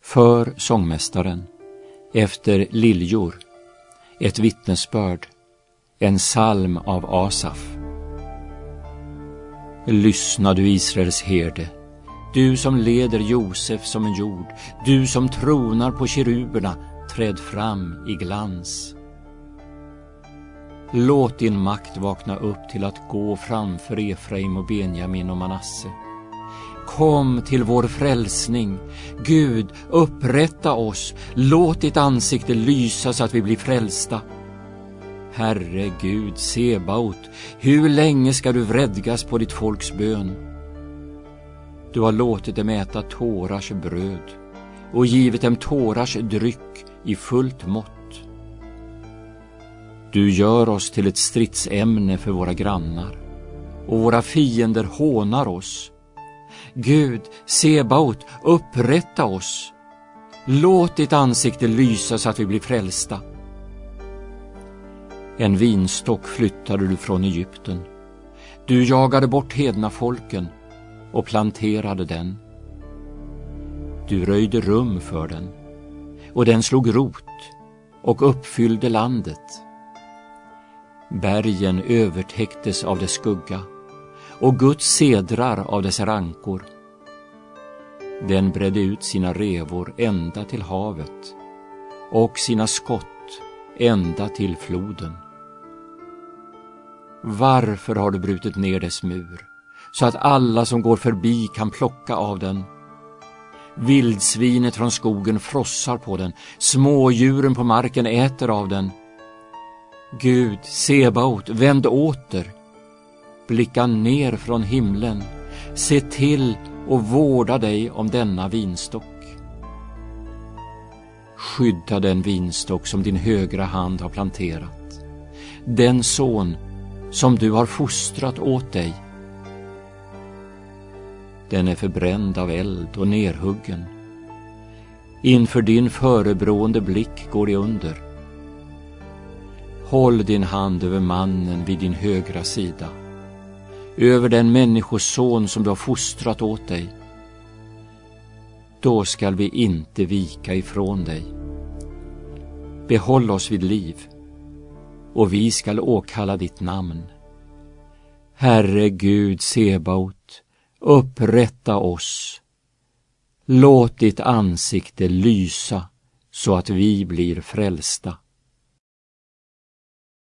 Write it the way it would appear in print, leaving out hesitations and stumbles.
För sångmästaren, efter liljor, ett vittnesbörd, en psalm av Asaf. Lyssna, du Israels herde, du som leder Josef som en jord, du som tronar på keruberna, träd fram i glans. Låt din makt vakna upp till att gå framför Efraim och Benjamin och Manasse. Kom till vår frälsning. Gud, upprätta oss. Låt ditt ansikte lysa så att vi blir frälsta. Herre Gud, Sebaot, hur länge ska du vredgas på ditt folks bön? Du har låtit dem äta tårars bröd och givit dem tårars dryck i fullt mått. Du gör oss till ett stridsämne för våra grannar, och våra fiender hånar oss. Gud, Sebaot, upprätta oss. Låt ditt ansikte lysa så att vi blir frälsta. En vinstock flyttade du från Egypten. Du jagade bort hedna folken och planterade den. Du röjde rum för den, och den slog rot och uppfyllde landet. Bergen övertäcktes av dess skugga, och Guds sedrar av dess rankor. Den bredde ut sina revor ända till havet och sina skott ända till floden. Varför har du brutit ner dess mur, så att alla som går förbi kan plocka av den? Vildsvinet från skogen frossar på den, smådjuren på marken äter av den. Gud, Sebaot, vänd åter. Blicka ner från himlen. Se till och vårda dig om denna vinstock. Skydda den vinstock som din högra hand har planterat, den son som du har fostrat åt dig. Den är förbränd av eld och nerhuggen. Inför din förebrående blick går det under. Håll din hand över mannen vid din högra sida, över den människoson som du har fostrat åt dig. Då skall vi inte vika ifrån dig. Behåll oss vid liv, och vi skall åkalla ditt namn. Herre Gud, Sebaot, upprätta oss. Låt ditt ansikte lysa så att vi blir frälsta.